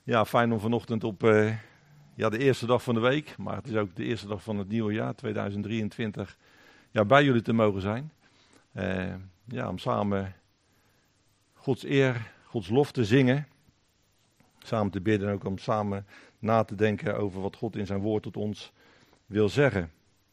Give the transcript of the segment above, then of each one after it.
Ja, fijn om vanochtend op de eerste dag van de week, maar het is ook de eerste dag van het nieuwe jaar, 2023, bij jullie te mogen zijn. Om samen Gods eer, Gods lof te zingen, samen te bidden en ook om samen na te denken over wat God in zijn woord tot ons wil zeggen.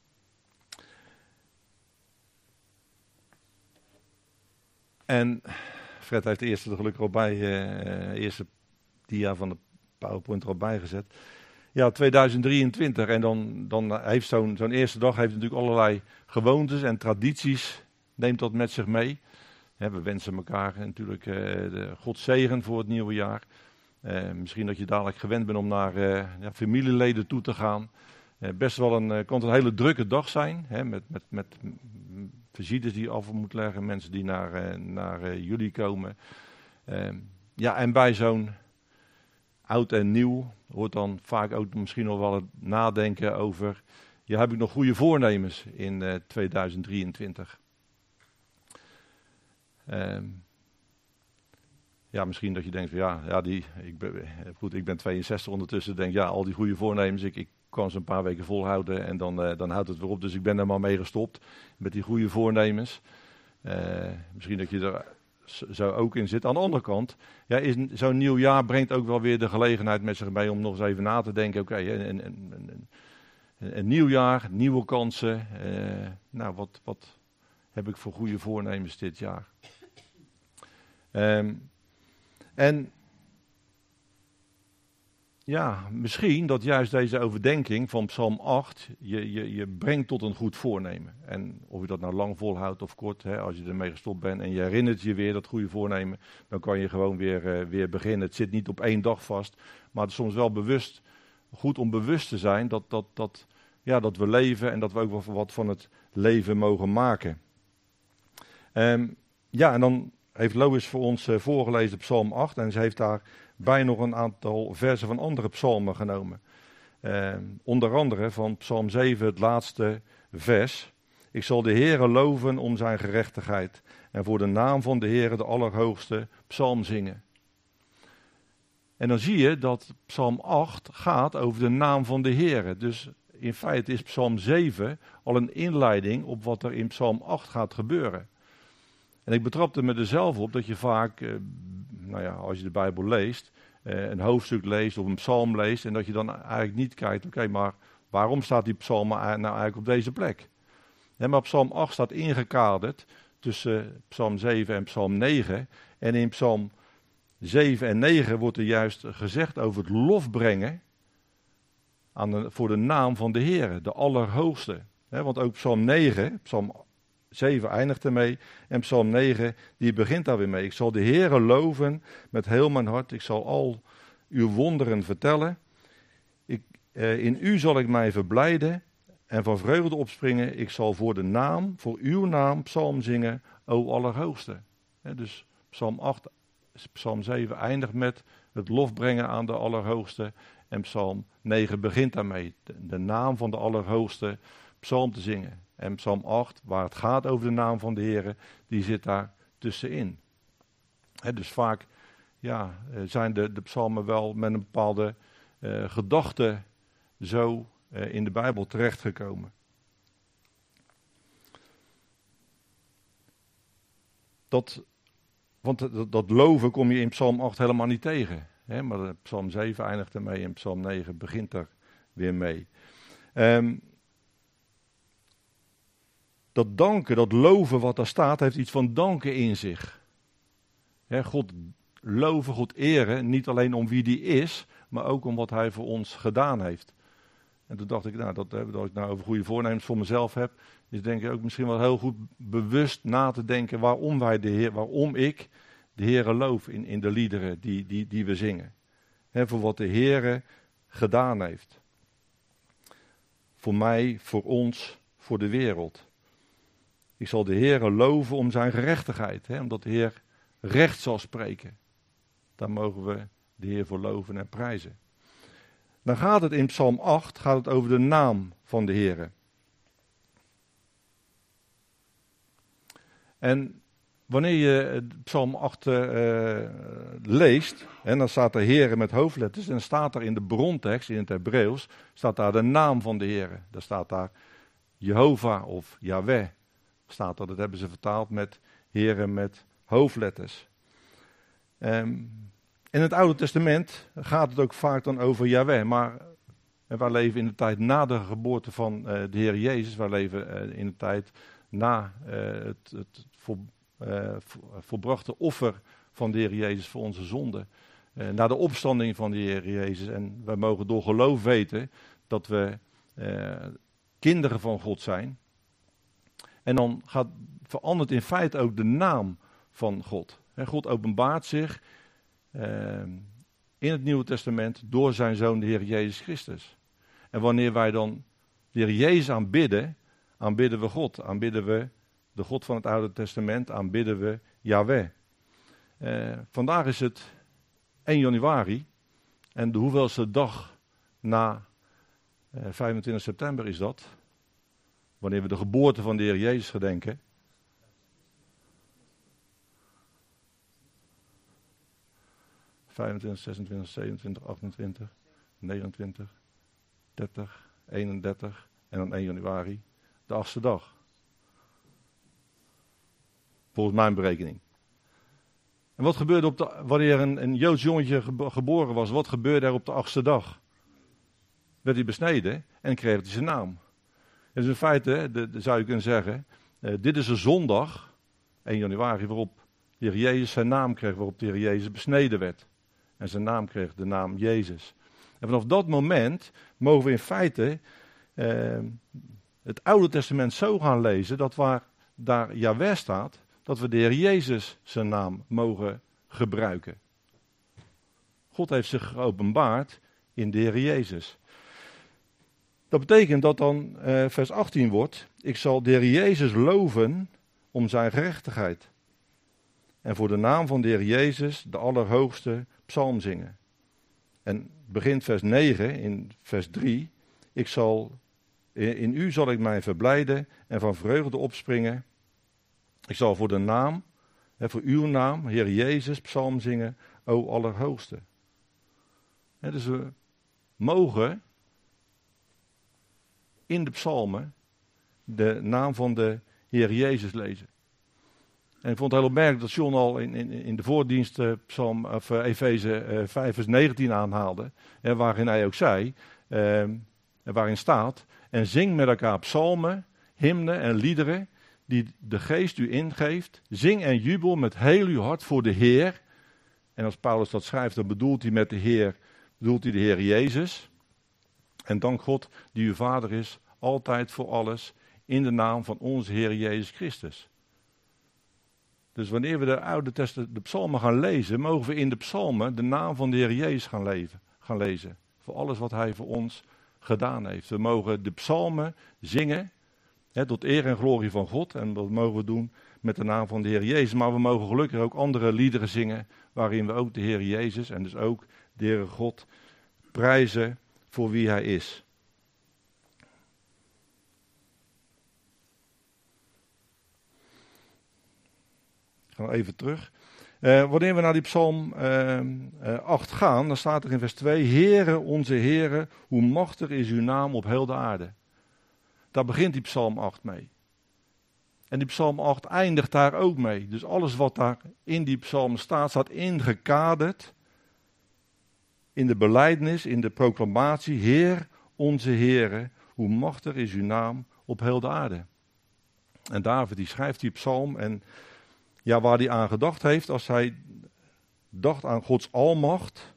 En Fred heeft de eerste er gelukkig al bij, eerste dia van de PowerPoint er al bijgezet. Ja, 2023 en dan heeft zo'n eerste dag heeft natuurlijk allerlei gewoontes en tradities, neemt dat met zich mee. We wensen elkaar natuurlijk Gods zegen voor het nieuwe jaar. Misschien dat je dadelijk gewend bent om naar familieleden toe te gaan. Best wel kan het een hele drukke dag zijn, met visites die je af moet leggen, mensen die naar jullie komen. En bij zo'n oud en nieuw hoort dan vaak ook misschien nog wel het nadenken over, heb ik nog goede voornemens in 2023? Misschien dat je denkt, ik ben 62 ondertussen, denk al die goede voornemens, ik kan ze een paar weken volhouden en dan houdt het weer op. Dus ik ben er maar mee gestopt met die goede voornemens. Misschien dat je er zo ook in zit. Aan de andere kant, zo'n nieuw jaar brengt ook wel weer de gelegenheid met zich mee om nog eens even na te denken. Een nieuw jaar, nieuwe kansen. Wat heb ik voor goede voornemens dit jaar? Misschien dat juist deze overdenking van Psalm 8 je brengt tot een goed voornemen. En of je dat nou lang volhoudt of kort, als je ermee gestopt bent en je herinnert je weer dat goede voornemen, dan kan je gewoon weer beginnen. Het zit niet op één dag vast, maar het is soms wel goed om bewust te zijn dat we leven en dat we ook wel wat van het leven mogen maken. En dan heeft Lois voor ons voorgelezen Psalm 8 en ze heeft daarbij nog een aantal versen van andere psalmen genomen. Onder andere van Psalm 7, het laatste vers. Ik zal de Heere loven om zijn gerechtigheid en voor de naam van de Heere de Allerhoogste psalm zingen. En dan zie je dat Psalm 8 gaat over de naam van de Heere. Dus in feite is Psalm 7 al een inleiding op wat er in Psalm 8 gaat gebeuren. En ik betrapte me er zelf op dat je vaak, als je de Bijbel leest, een hoofdstuk leest of een psalm leest, en dat je dan eigenlijk niet kijkt, maar waarom staat die psalm nou eigenlijk op deze plek? Maar Psalm 8 staat ingekaderd tussen Psalm 7 en Psalm 9. En in Psalm 7 en 9 wordt er juist gezegd over het lof brengen voor de naam van de Heere, de Allerhoogste. Want ook Psalm 9, Psalm 7 eindigt ermee en Psalm 9 die begint daar weer mee. Ik zal de Heere loven met heel mijn hart. Ik zal al uw wonderen vertellen. In u zal ik mij verblijden en van vreugde opspringen. Ik zal voor uw naam psalm zingen, o Allerhoogste. Dus Psalm 7 eindigt met het lof brengen aan de Allerhoogste. En Psalm 9 begint daarmee. De naam van de Allerhoogste psalm te zingen. En Psalm 8, waar het gaat over de naam van de Heere, die zit daar tussenin. Dus vaak zijn de psalmen wel met een bepaalde gedachte zo in de Bijbel terechtgekomen. Dat loven kom je in Psalm 8 helemaal niet tegen. Maar Psalm 7 eindigt ermee en Psalm 9 begint er weer mee. Dat danken, dat loven wat daar staat, heeft iets van danken in zich. God loven, God eren, niet alleen om wie die is, maar ook om wat hij voor ons gedaan heeft. En toen dacht ik, dat ik nou over goede voornemens voor mezelf heb, is denk ik ook misschien wel heel goed bewust na te denken waarom ik de Heere loof in de liederen die we zingen. Voor wat de Heere gedaan heeft. Voor mij, voor ons, voor de wereld. Ik zal de Heere loven om zijn gerechtigheid, omdat de Heer recht zal spreken. Daar mogen we de Heer voor loven en prijzen. Dan gaat het in Psalm 8 over de naam van de Heere. En wanneer je Psalm 8 leest, en dan staat er Heere met hoofdletters, en dan staat er in de brontekst, in het Hebreeuws, staat daar de naam van de Heere. Daar staat daar Jehovah of Yahweh, staat er. Dat hebben ze vertaald met Heere met hoofdletters. In het Oude Testament gaat het ook vaak dan over Yahweh, maar wij leven in de tijd na de geboorte van de Heer Jezus. Wij leven in de tijd na het volbrachte offer van de Heer Jezus voor onze zonden. Na de opstanding van de Heer Jezus. En wij mogen door geloof weten dat we kinderen van God zijn. En dan verandert in feite ook de naam van God. En God openbaart zich in het Nieuwe Testament door zijn Zoon de Heer Jezus Christus. En wanneer wij dan de Heer Jezus aanbidden, aanbidden we God. Aanbidden we de God van het Oude Testament, aanbidden we Yahweh. Vandaag is het 1 januari en de hoeveelste dag na 25 september is dat? Wanneer we de geboorte van de Heer Jezus gedenken. ...25, 26, 27, 28, 29, 30, 31 en dan 1 januari, de 8e dag. Volgens mijn berekening. En wat gebeurde wanneer een Joods jongetje geboren was? Wat gebeurde er op de 8e dag? Werd hij besneden en kreeg hij zijn naam. Dus in feite, zou je kunnen zeggen, dit is een zondag, 1 januari, waarop de Heer Jezus zijn naam kreeg, waarop de Heer Jezus besneden werd. En zijn naam kreeg de naam Jezus. En vanaf dat moment mogen we in feite het Oude Testament zo gaan lezen, dat waar daar Yahweh staat, dat we de Heer Jezus zijn naam mogen gebruiken. God heeft zich geopenbaard in de Heer Jezus. Dat betekent dat dan vers 18 wordt, ik zal de Heer Jezus loven om zijn gerechtigheid. En voor de naam van de Heer Jezus de allerhoogste psalm zingen. En begint vers 9 in vers 3, in u zal ik mij verblijden en van vreugde opspringen. Ik zal voor de naam, voor uw naam, Heer Jezus, psalm zingen, o Allerhoogste. Dus we mogen in de psalmen de naam van de Heer Jezus lezen. En ik vond het heel opmerkelijk dat John al in de voordienst Efeze 5 vers 19 aanhaalde. Waarin hij ook zei, waarin staat, en zing met elkaar psalmen, hymnen en liederen die de geest u ingeeft. Zing en jubel met heel uw hart voor de Heer. En als Paulus dat schrijft, dan bedoelt hij met de Heer, bedoelt hij de Heer Jezus. En dank God die uw Vader is, altijd voor alles, in de naam van onze Heer Jezus Christus. Dus wanneer we de psalmen gaan lezen, mogen we in de psalmen de naam van de Heer Jezus gaan lezen. Voor alles wat hij voor ons gedaan heeft. We mogen de psalmen zingen, tot eer en glorie van God. En dat mogen we doen met de naam van de Heer Jezus. Maar we mogen gelukkig ook andere liederen zingen, waarin we ook de Heer Jezus en dus ook de Heere God prijzen voor wie hij is. Gaan we even terug. Wanneer we naar die psalm 8 gaan, dan staat er in vers 2, Heere, onze Heere, hoe machtig is uw naam op heel de aarde. Daar begint die psalm 8 mee. En die psalm 8 eindigt daar ook mee. Dus alles wat daar in die psalm staat ingekaderd in de belijdenis, in de proclamatie, Heer, onze Heere, hoe machtig is uw naam op heel de aarde. En David die schrijft die psalm en ja, waar hij aan gedacht heeft, als hij dacht aan Gods almacht.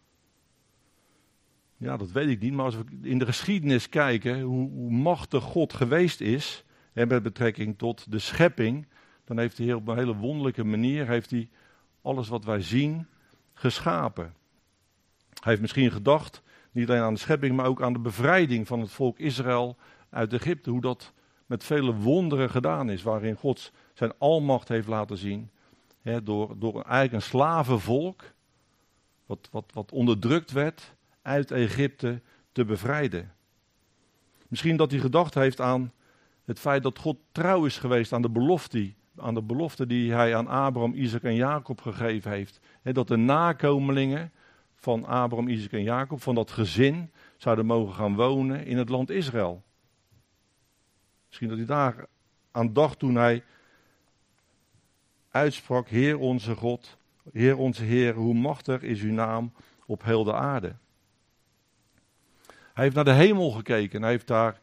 Ja, dat weet ik niet, maar als we in de geschiedenis kijken hoe machtig God geweest is, en met betrekking tot de schepping, dan heeft de Heer op een hele wonderlijke manier, heeft hij alles wat wij zien geschapen. Hij heeft misschien gedacht, niet alleen aan de schepping, maar ook aan de bevrijding van het volk Israël uit Egypte, hoe dat met vele wonderen gedaan is, waarin God zijn almacht heeft laten zien, door eigenlijk een slavenvolk, wat onderdrukt werd, uit Egypte te bevrijden. Misschien dat hij gedacht heeft aan het feit dat God trouw is geweest aan de belofte aan de belofte die hij aan Abraham, Isaac en Jacob gegeven heeft. Dat de nakomelingen van Abraham, Isaac en Jacob, van dat gezin, zouden mogen gaan wonen in het land Israël. Misschien dat hij daar aan dacht toen hij uitsprak: Heer onze God, Heer onze Heer, hoe machtig is uw naam op heel de aarde. Hij heeft naar de hemel gekeken en hij heeft daar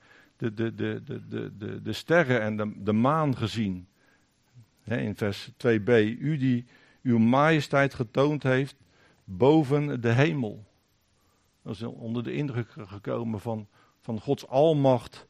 de sterren en de maan gezien. In vers 2b, u die uw majesteit getoond heeft boven de hemel. Dat is onder de indruk gekomen van Gods almacht.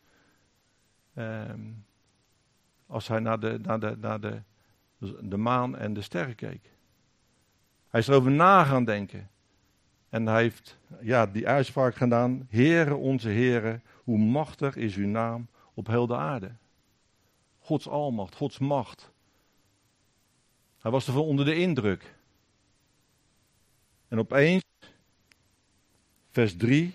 Als hij naar de maan en de sterren keek. Hij is erover na gaan denken. En hij heeft die uitspraak gedaan: Heere onze Heere, hoe machtig is uw naam op heel de aarde. Gods almacht, Gods macht. Hij was ervan onder de indruk. En opeens, vers 3.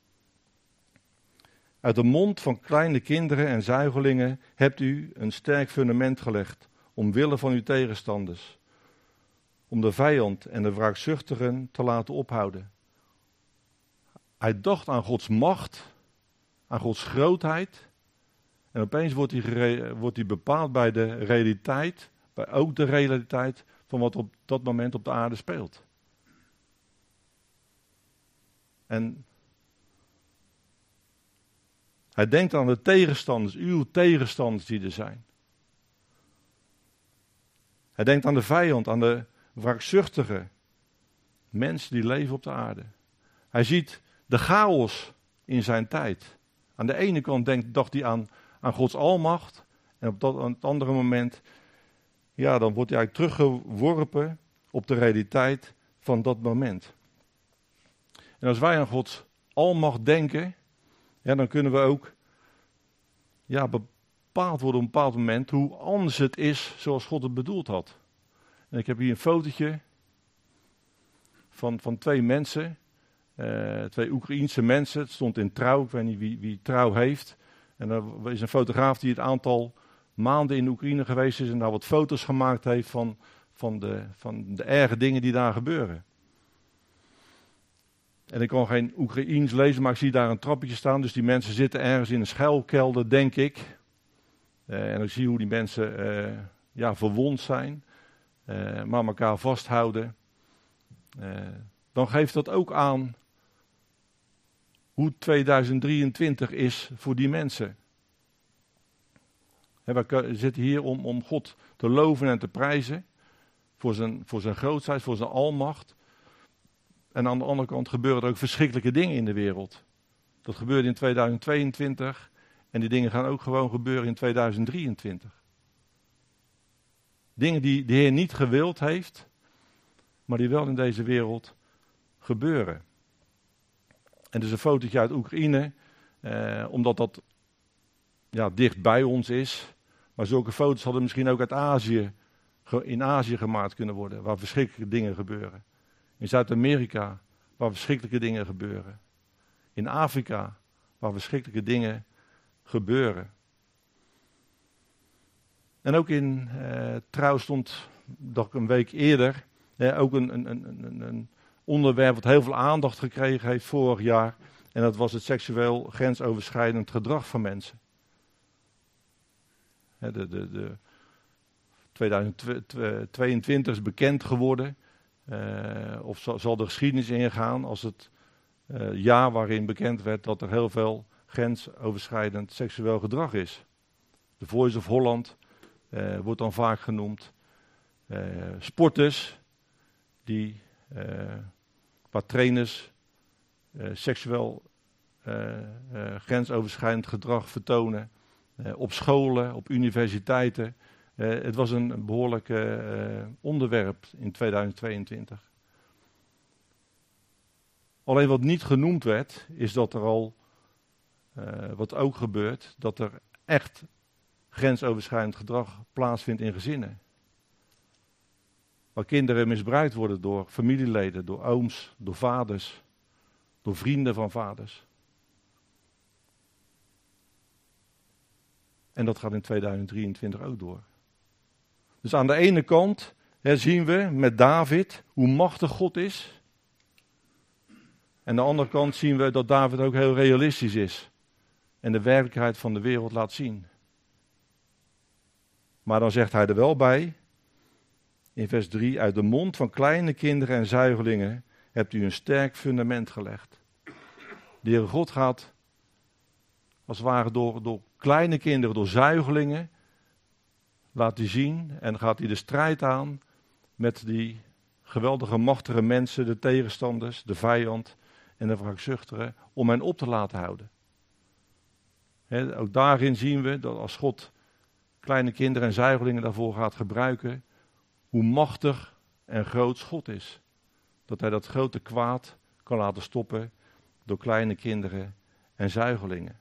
Uit de mond van kleine kinderen en zuigelingen hebt u een sterk fundament gelegd, omwille van uw tegenstanders. Om de vijand en de wraakzuchtigen te laten ophouden. Hij dacht aan Gods macht, aan Gods grootheid. En opeens wordt hij bepaald bij de realiteit, ook de realiteit van wat op dat moment op de aarde speelt. En hij denkt aan de tegenstanders, uw tegenstanders die er zijn. Hij denkt aan de vijand, aan de wraakzuchtige mensen die leven op de aarde. Hij ziet de chaos in zijn tijd. Aan de ene kant dacht hij aan Gods almacht. En op het andere moment, dan wordt hij eigenlijk teruggeworpen op de realiteit van dat moment. En als wij aan Gods almacht denken, dan kunnen we ook bepaald worden op een bepaald moment hoe anders het is zoals God het bedoeld had. En ik heb hier een fotootje van twee mensen, twee Oekraïense mensen. Het stond in Trouw, ik weet niet wie Trouw heeft. En er is een fotograaf die het aantal maanden in Oekraïne geweest is en daar wat foto's gemaakt heeft van de erge dingen die daar gebeuren. En ik kan geen Oekraïens lezen, maar ik zie daar een trappetje staan. Dus die mensen zitten ergens in een schuilkelder, denk ik. En ik zie hoe die mensen verwond zijn. Maar elkaar vasthouden. Dan geeft dat ook aan hoe 2023 is voor die mensen. We zitten hier om God te loven en te prijzen. Voor zijn grootheid, voor zijn almacht. En aan de andere kant gebeuren er ook verschrikkelijke dingen in de wereld. Dat gebeurde in 2022 en die dingen gaan ook gewoon gebeuren in 2023. Dingen die de Heer niet gewild heeft, maar die wel in deze wereld gebeuren. En dus een fotootje uit Oekraïne, omdat dat dicht bij ons is. Maar zulke foto's hadden misschien ook uit in Azië gemaakt kunnen worden, waar verschrikkelijke dingen gebeuren. In Zuid-Amerika, waar verschrikkelijke dingen gebeuren. In Afrika, waar verschrikkelijke dingen gebeuren. En ook in Trouw stond, dacht ik een week eerder, ook een onderwerp wat heel veel aandacht gekregen heeft vorig jaar. En dat was het seksueel grensoverschrijdend gedrag van mensen. 2022 is bekend geworden. Of zal de geschiedenis ingaan als het jaar waarin bekend werd dat er heel veel grensoverschrijdend seksueel gedrag is. The Voice of Holland wordt dan vaak genoemd. Sporters waar trainers seksueel grensoverschrijdend gedrag vertonen. Op scholen, op universiteiten. Het was een behoorlijk onderwerp in 2022. Alleen wat niet genoemd werd, is dat er al, wat ook gebeurt, dat er echt grensoverschrijdend gedrag plaatsvindt in gezinnen. Waar kinderen misbruikt worden door familieleden, door ooms, door vaders, door vrienden van vaders. En dat gaat in 2023 ook door. Dus aan de ene kant zien we met David hoe machtig God is. En aan de andere kant zien we dat David ook heel realistisch is. En de werkelijkheid van de wereld laat zien. Maar dan zegt hij er wel bij, in vers 3, uit de mond van kleine kinderen en zuigelingen hebt u een sterk fundament gelegd. De Heere God gaat, als het ware door kleine kinderen, door zuigelingen, laat hij zien en gaat hij de strijd aan met die geweldige machtige mensen, de tegenstanders, de vijand en de wraakzuchtigen, om hen op te laten houden. Ook daarin zien we dat als God kleine kinderen en zuigelingen daarvoor gaat gebruiken, hoe machtig en groot God is. Dat hij dat grote kwaad kan laten stoppen door kleine kinderen en zuigelingen.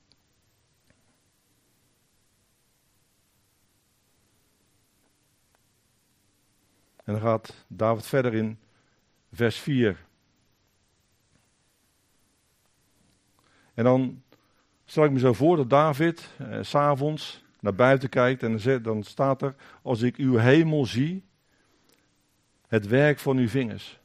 En dan gaat David verder in vers 4. En dan stel ik me zo voor dat David 's avonds naar buiten kijkt en dan staat er, als ik uw hemel zie, het werk van uw vingers.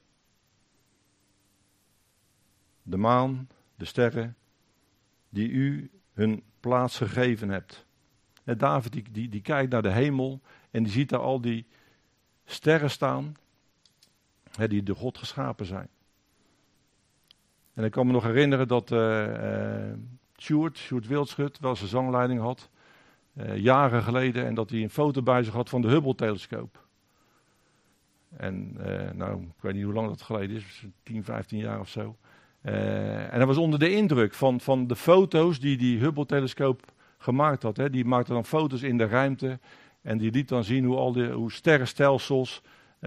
De maan, de sterren, die u hun plaats gegeven hebt. En David die kijkt naar de hemel en die ziet daar al die sterren staan, die door God geschapen zijn. En ik kan me nog herinneren dat Sjoerd Wildschut wel zijn zangleiding had, jaren geleden, en dat hij een foto bij zich had van de Hubble-telescoop. En ik weet niet hoe lang dat geleden is, 10, 15 jaar of zo. En hij was onder de indruk van de foto's die Hubble-telescoop gemaakt had. Die maakte dan foto's in de ruimte en die liet dan zien hoe sterrenstelsels,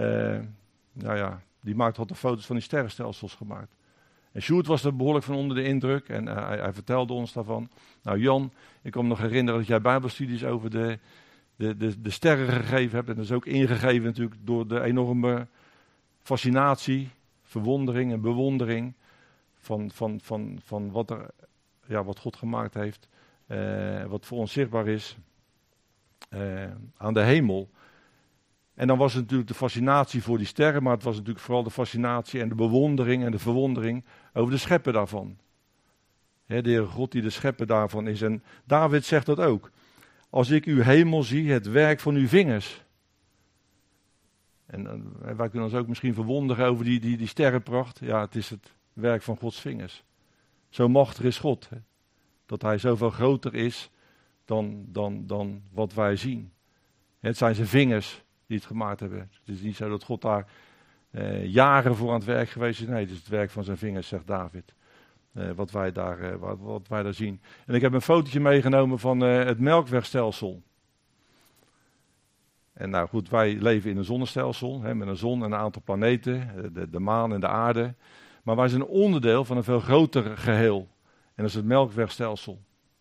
die had de foto's van die sterrenstelsels gemaakt. En Sjoerd was er behoorlijk van onder de indruk en hij vertelde ons daarvan. Nou Jan, ik kan me nog herinneren dat jij bijbelstudies over de sterren gegeven hebt. En dat is ook ingegeven natuurlijk door de enorme fascinatie, verwondering en bewondering van wat God gemaakt heeft. Wat voor ons zichtbaar is aan de hemel. En dan was het natuurlijk de fascinatie voor die sterren, maar het was natuurlijk vooral de fascinatie en de bewondering en de verwondering over de schepper daarvan. De Heere God die de schepper daarvan is. En David zegt dat ook. Als ik uw hemel zie, het werk van uw vingers. En wij kunnen ons ook misschien verwonderen over die sterrenpracht. Ja, het is het werk van Gods vingers. Zo machtig is God. Dat hij zoveel groter is dan wat wij zien. Het zijn zijn vingers die het gemaakt hebben. Het is niet zo dat God daar jaren voor aan het werk geweest is. Nee, het is het werk van zijn vingers, zegt David. Wat wij daar zien. En ik heb een fotootje meegenomen van het Melkwegstelsel. En nou goed, wij leven in een zonnestelsel, met een zon en een aantal planeten, de maan en de aarde. Maar wij zijn een onderdeel van een veel groter geheel. En dat is het Melkwegstelsel.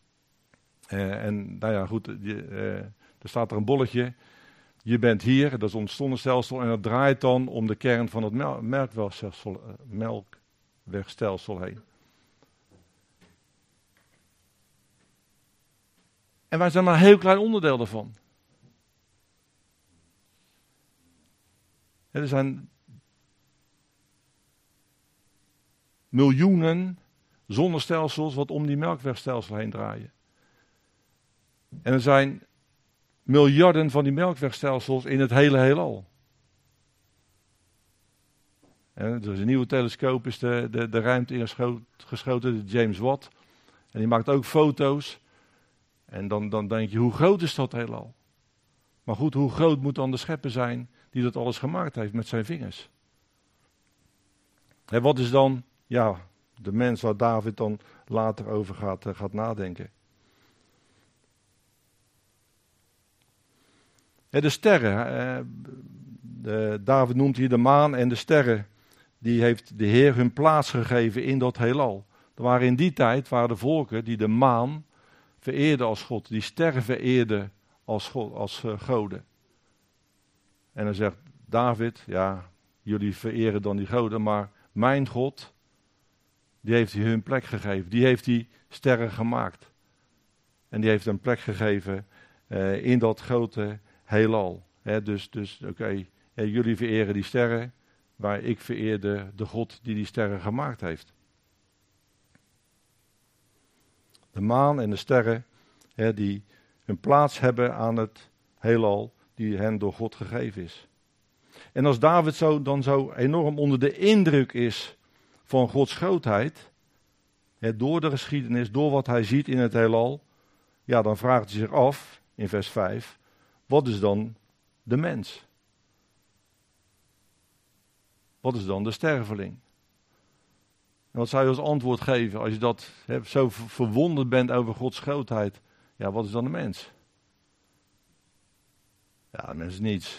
En nou ja, goed, er staat er een bolletje. Je bent hier, dat is ons zonnestelsel, en dat draait dan om de kern van het Melkwegstelsel heen. En wij zijn maar een heel klein onderdeel daarvan. Er zijn miljoenen zonnestelsels wat om die Melkwegstelsel heen draaien. En er zijn miljarden van die Melkwegstelsels in het hele heelal. En er is een nieuwe telescoop, is de ruimte ingeschoten, de James Watt. En die maakt ook foto's. En dan denk je, hoe groot is dat heelal? Maar goed, hoe groot moet dan de schepper zijn die dat alles gemaakt heeft met zijn vingers? En wat is dan, de mens waar David dan later over gaat nadenken? De sterren, David noemt hier de maan en de sterren, die heeft de Heer hun plaats gegeven in dat heelal. In die tijd waren de volken die de maan vereerden als God, die sterren vereerden als goden. En dan zegt David, jullie vereren dan die goden, maar mijn God, die heeft hun plek gegeven, die heeft die sterren gemaakt. En die heeft een plek gegeven in dat grote heelal. Dus oké, jullie vereren die sterren, maar ik vereer de God die sterren gemaakt heeft. De maan en de sterren, die hun plaats hebben aan het heelal, die hen door God gegeven is. En als David dan zo enorm onder de indruk is van Gods grootheid, door de geschiedenis, door wat hij ziet in het heelal, ja, dan vraagt hij zich af, in vers 5, wat is dan de mens? Wat is dan de sterveling? En wat zou je als antwoord geven als je zo verwonderd bent over Gods grootheid? Ja, wat is dan de mens? Ja, de mens is niets.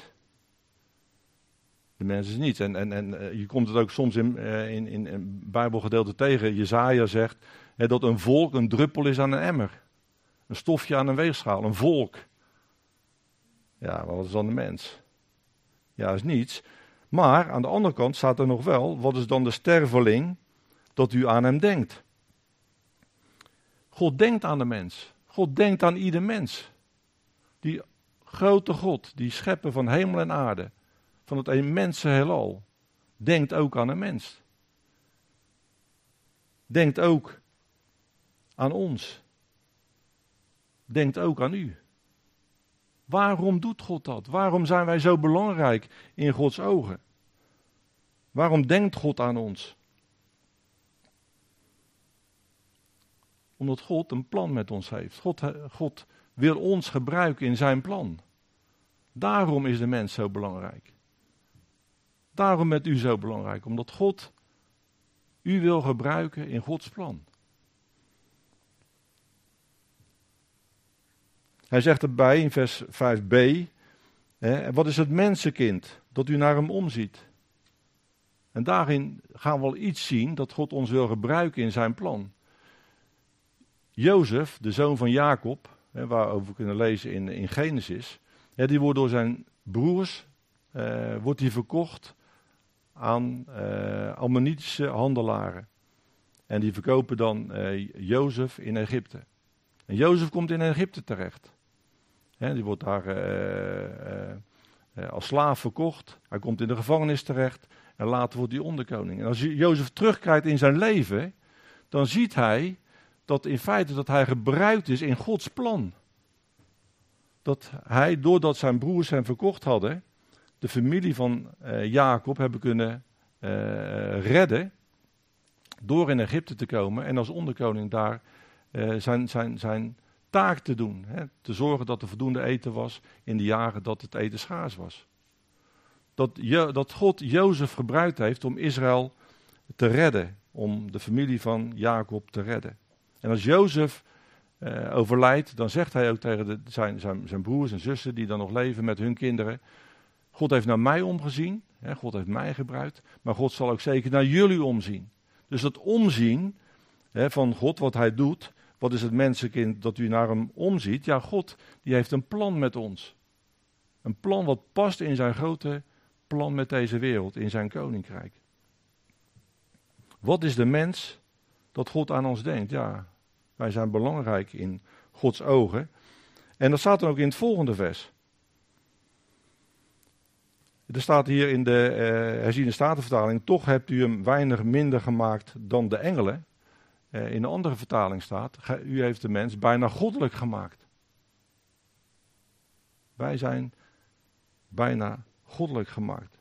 De mens is niets. En je komt het ook soms in Bijbelgedeelte tegen. Jesaja zegt dat een volk een druppel is aan een emmer. Een stofje aan een weegschaal. Een volk. Ja, maar wat is dan de mens? Ja, is niets. Maar aan de andere kant staat er nog wel, wat is dan de sterveling dat u aan hem denkt? God denkt aan de mens. God denkt aan ieder mens. Die grote God, die schepper van hemel en aarde, van het immense heelal, denkt ook aan een mens. Denkt ook aan ons. Denkt ook aan u. Waarom doet God dat? Waarom zijn wij zo belangrijk in Gods ogen? Waarom denkt God aan ons? Omdat God een plan met ons heeft. God wil ons gebruiken in zijn plan. Daarom is de mens zo belangrijk. Daarom bent u zo belangrijk. Omdat God u wil gebruiken in Gods plan. Hij zegt erbij in vers 5b, wat is het mensenkind dat u naar hem omziet? En daarin gaan we al iets zien dat God ons wil gebruiken in zijn plan. Jozef, de zoon van Jacob, waarover we kunnen lezen in Genesis, die wordt door zijn broers wordt hij verkocht aan Ammonitische handelaren. En die verkopen dan Jozef in Egypte. En Jozef komt in Egypte terecht. Die wordt daar als slaaf verkocht. Hij komt in de gevangenis terecht. En later wordt hij onderkoning. En als Jozef terugkijkt in zijn leven, dan ziet hij dat in feite dat hij gebruikt is in Gods plan. Dat hij, doordat zijn broers hem verkocht hadden, de familie van Jacob hebben kunnen redden door in Egypte te komen en als onderkoning daar zijn taak te doen. Te zorgen dat er voldoende eten was in de jaren dat het eten schaars was. Dat God Jozef gebruikt heeft om Israël te redden, om de familie van Jacob te redden. En als Jozef overlijdt, dan zegt hij ook tegen zijn broers en zussen die dan nog leven met hun kinderen: God heeft naar mij omgezien, God heeft mij gebruikt, maar God zal ook zeker naar jullie omzien. Dus dat omzien van God, wat hij doet, wat is het mensenkind dat u naar hem omziet? Ja, God die heeft een plan met ons. Een plan wat past in zijn grote plan met deze wereld, in zijn koninkrijk. Wat is de mens dat God aan ons denkt? Ja, wij zijn belangrijk in Gods ogen. En dat staat dan ook in het volgende vers. Er staat hier in de herziene statenvertaling: toch hebt u hem weinig minder gemaakt dan de engelen. In een andere vertaling staat: u heeft de mens bijna goddelijk gemaakt. Wij zijn bijna goddelijk gemaakt.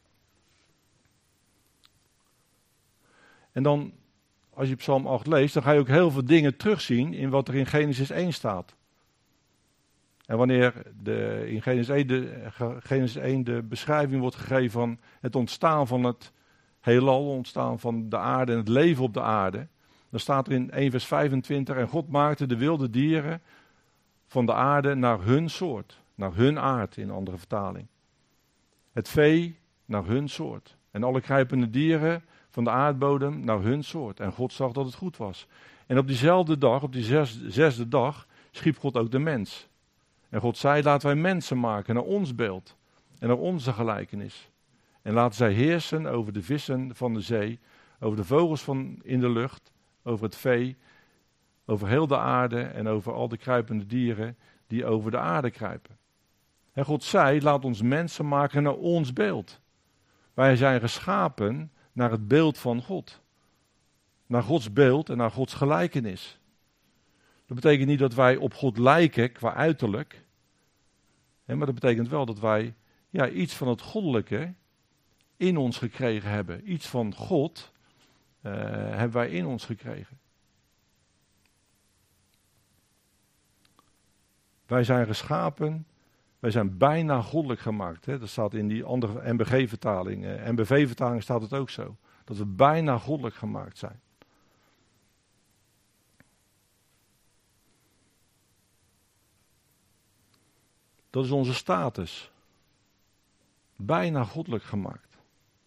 En dan, als je Psalm 8 leest, dan ga je ook heel veel dingen terugzien in wat er in Genesis 1 staat. En wanneer in Genesis 1 de beschrijving wordt gegeven van het ontstaan van het heelal, het ontstaan van de aarde en het leven op de aarde, dan staat er in 1 vers 25: en God maakte de wilde dieren van de aarde naar hun soort, naar hun aard in een andere vertaling. Het vee naar hun soort. En alle kruipende dieren van de aardbodem naar hun soort. En God zag dat het goed was. En op diezelfde dag, op die zesde dag, schiep God ook de mens. En God zei: laten wij mensen maken naar ons beeld en naar onze gelijkenis. En laten zij heersen over de vissen van de zee, over de vogels van in de lucht, over het vee, over heel de aarde en over al de kruipende dieren die over de aarde kruipen. En God zei, laat ons mensen maken naar ons beeld. Wij zijn geschapen naar het beeld van God. Naar Gods beeld en naar Gods gelijkenis. Dat betekent niet dat wij op God lijken qua uiterlijk. Maar dat betekent wel dat wij iets van het goddelijke in ons gekregen hebben. Iets van God hebben wij in ons gekregen. Wij zijn geschapen, wij zijn bijna goddelijk gemaakt. Dat staat in die andere NBG-vertaling. NBV-vertaling staat het ook zo. Dat we bijna goddelijk gemaakt zijn. Dat is onze status. Bijna goddelijk gemaakt.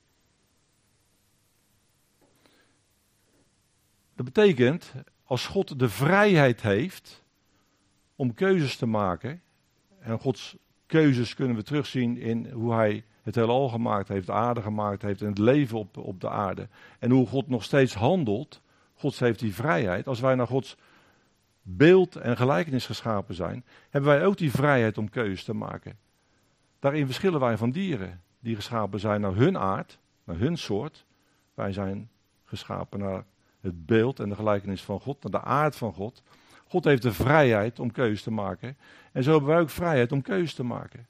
Dat betekent, als God de vrijheid heeft om keuzes te maken, en Gods keuzes kunnen we terugzien in hoe hij het heelal gemaakt heeft, de aarde gemaakt heeft en het leven op de aarde. En hoe God nog steeds handelt. God heeft die vrijheid. Als wij naar Gods beeld en gelijkenis geschapen zijn, hebben wij ook die vrijheid om keuzes te maken. Daarin verschillen wij van dieren die geschapen zijn naar hun aard, naar hun soort. Wij zijn geschapen naar het beeld en de gelijkenis van God, naar de aard van God. God heeft de vrijheid om keuzes te maken. En zo hebben wij ook vrijheid om keuzes te maken.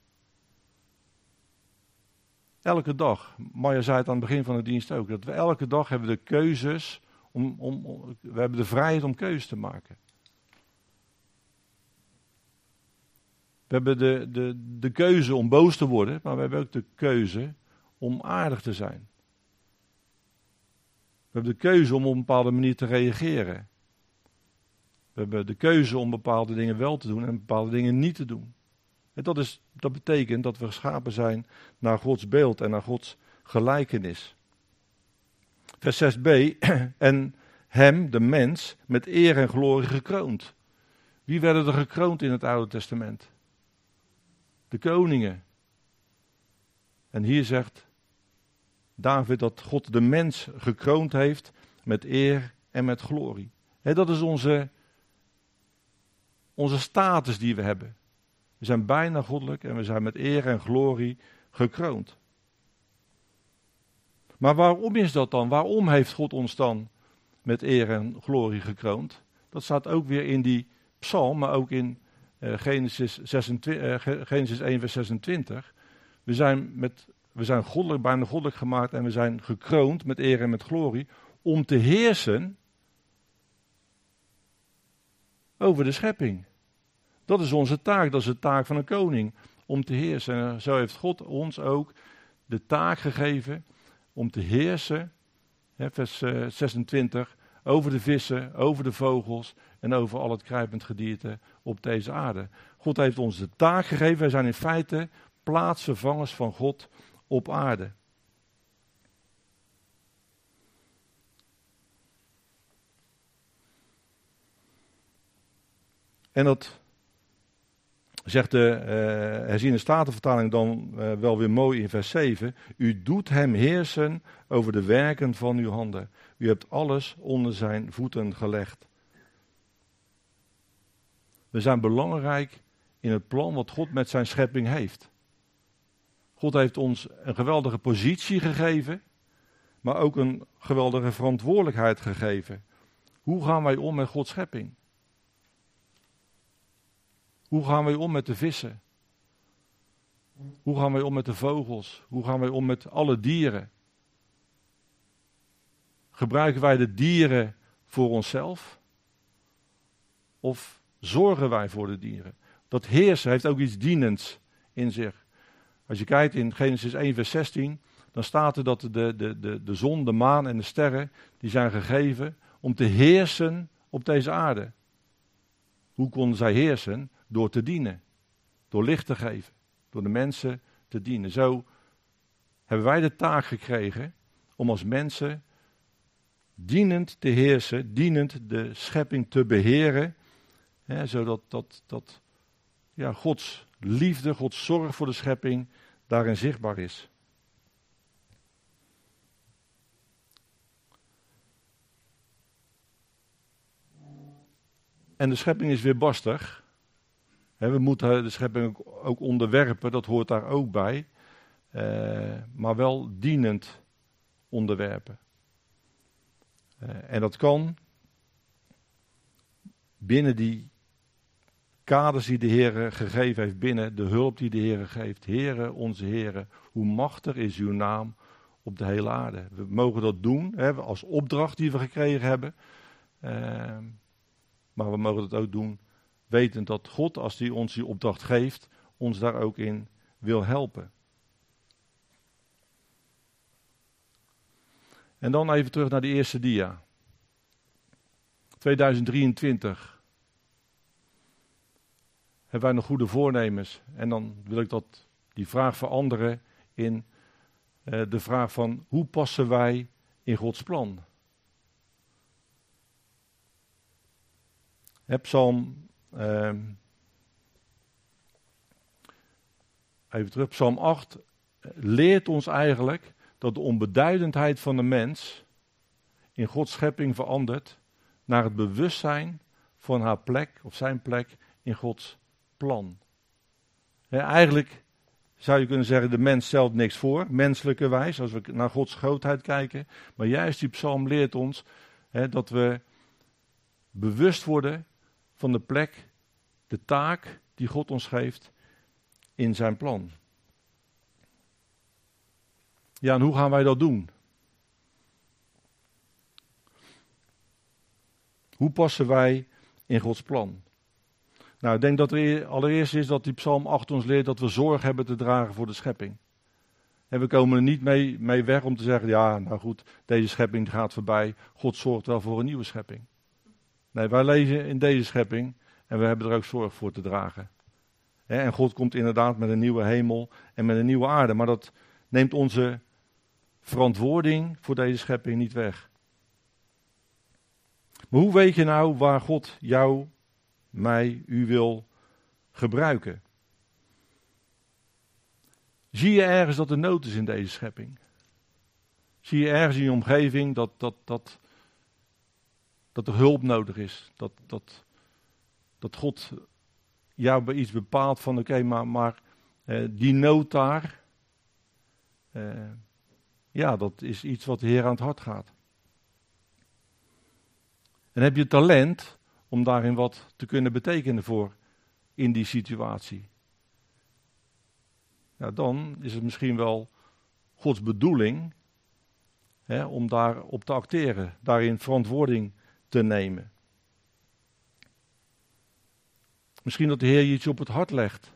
Elke dag, Maya zei het aan het begin van de dienst ook, dat we elke dag hebben de keuzes, we hebben de vrijheid om keuzes te maken. We hebben de keuze om boos te worden, maar we hebben ook de keuze om aardig te zijn. We hebben de keuze om op een bepaalde manier te reageren. We hebben de keuze om bepaalde dingen wel te doen en bepaalde dingen niet te doen. En dat betekent dat we geschapen zijn naar Gods beeld en naar Gods gelijkenis. Vers 6b, en hem, de mens, met eer en glorie gekroond. Wie werden er gekroond in het Oude Testament? De koningen. En hier zegt David dat God de mens gekroond heeft met eer en met glorie. Dat is onze status die we hebben. We zijn bijna goddelijk en we zijn met eer en glorie gekroond. Maar waarom is dat dan? Waarom heeft God ons dan met eer en glorie gekroond? Dat staat ook weer in die psalm, maar ook in Genesis 1 vers 26. We zijn goddelijk, bijna goddelijk gemaakt en we zijn gekroond met eer en met glorie om te heersen over de schepping. Dat is onze taak, dat is de taak van een koning, om te heersen. En zo heeft God ons ook de taak gegeven om te heersen, vers 26, over de vissen, over de vogels en over al het kruipend gedierte op deze aarde. God heeft ons de taak gegeven, wij zijn in feite plaatsvervangers van God op aarde. En dat zegt de herziene statenvertaling dan wel weer mooi in vers 7. U doet hem heersen over de werken van uw handen. U hebt alles onder zijn voeten gelegd. We zijn belangrijk in het plan wat God met zijn schepping heeft. God heeft ons een geweldige positie gegeven, maar ook een geweldige verantwoordelijkheid gegeven. Hoe gaan wij om met Gods schepping? Hoe gaan wij om met de vissen? Hoe gaan wij om met de vogels? Hoe gaan wij om met alle dieren? Gebruiken wij de dieren voor onszelf? Of zorgen wij voor de dieren? Dat heersen heeft ook iets dienends in zich. Als je kijkt in Genesis 1 vers 16, dan staat er dat de zon, de maan en de sterren, die zijn gegeven om te heersen op deze aarde. Hoe konden zij heersen? Door te dienen. Door licht te geven. Door de mensen te dienen. Zo hebben wij de taak gekregen om als mensen dienend te heersen, dienend de schepping te beheren. Zodat Gods liefde, Gods zorg voor de schepping daarin zichtbaar is. En de schepping is weerbarstig. We moeten de schepping ook onderwerpen, dat hoort daar ook bij. Maar wel dienend onderwerpen. En dat kan binnen die kaders die de Heer gegeven heeft, binnen de hulp die de Heer geeft. Heere, onze Heere, hoe machtig is uw naam op de hele aarde. We mogen dat doen als opdracht die we gekregen hebben. Maar we mogen het ook doen wetend dat God, als hij ons die opdracht geeft, ons daar ook in wil helpen. En dan even terug naar de eerste dia. 2023. Hebben wij nog goede voornemens? En dan wil ik die vraag veranderen in de vraag van hoe passen wij in Gods plan? Psalm 8 leert ons eigenlijk dat de onbeduidendheid van de mens in Gods schepping verandert naar het bewustzijn van haar plek of zijn plek in Gods plan. Eigenlijk zou je kunnen zeggen, de mens stelt niks voor, menselijke wijs, als we naar Gods grootheid kijken. Maar juist die psalm leert ons dat we bewust worden van de plek, de taak die God ons geeft in zijn plan. Ja, en hoe gaan wij dat doen? Hoe passen wij in Gods plan? Nou, ik denk dat er allereerst is dat die psalm 8 ons leert dat we zorg hebben te dragen voor de schepping. En we komen er niet mee weg om te zeggen, ja, nou goed, deze schepping gaat voorbij. God zorgt wel voor een nieuwe schepping. Nee, wij leven in deze schepping en we hebben er ook zorg voor te dragen. En God komt inderdaad met een nieuwe hemel en met een nieuwe aarde. Maar dat neemt onze verantwoording voor deze schepping niet weg. Maar hoe weet je nou waar God jou, mij, u wil gebruiken? Zie je ergens dat er nood is in deze schepping? Zie je ergens in je omgeving dat er hulp nodig is? Dat God jou bij iets bepaalt van oké, maar die nood daar, dat is iets wat de Heer aan het hart gaat. En heb je talent om daarin wat te kunnen betekenen voor in die situatie? Nou, dan is het misschien wel Gods bedoeling om daarop te acteren, daarin verantwoording te nemen. Misschien dat de Heer je iets op het hart legt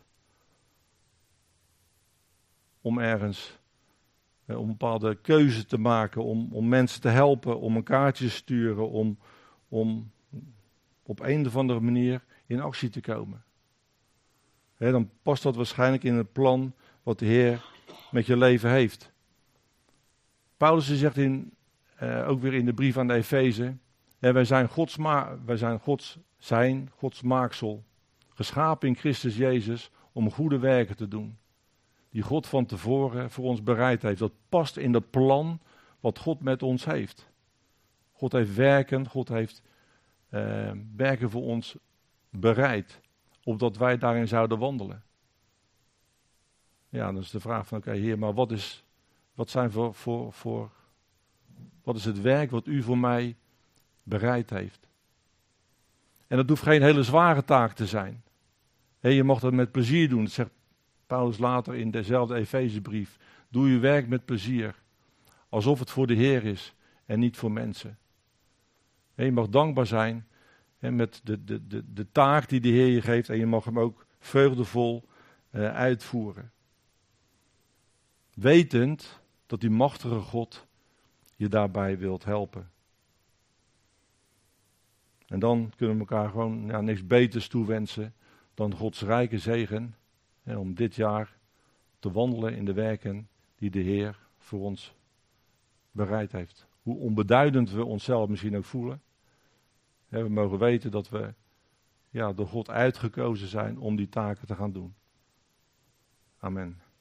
om ergens om bepaalde keuze te maken, om mensen te helpen, om een kaartje te sturen, om op een of andere manier in actie te komen. Dan past dat waarschijnlijk in het plan wat de Heer met je leven heeft. Paulus zegt ook weer in de brief aan de Efeze, wij zijn Gods maaksel, geschapen in Christus Jezus om goede werken te doen, die God van tevoren voor ons bereid heeft. Dat past in dat plan wat God met ons heeft. God heeft werken voor ons bereid, opdat wij daarin zouden wandelen. Ja, dan is de vraag van oké, Heer, maar wat is het werk wat u voor mij bereid heeft? En dat hoeft geen hele zware taak te zijn. Je mag dat met plezier doen. Dat zegt Paulus later in dezelfde Efezebrief. Doe je werk met plezier. Alsof het voor de Heer is en niet voor mensen. Je mag dankbaar zijn met de taak die de Heer je geeft. En je mag hem ook vreugdevol uitvoeren. Wetend dat die machtige God je daarbij wilt helpen. En dan kunnen we elkaar gewoon niks beters toewensen dan Gods rijke zegen. Om dit jaar te wandelen in de werken die de Heer voor ons bereid heeft. Hoe onbeduidend we onszelf misschien ook voelen. We mogen weten dat we door God uitgekozen zijn om die taken te gaan doen. Amen.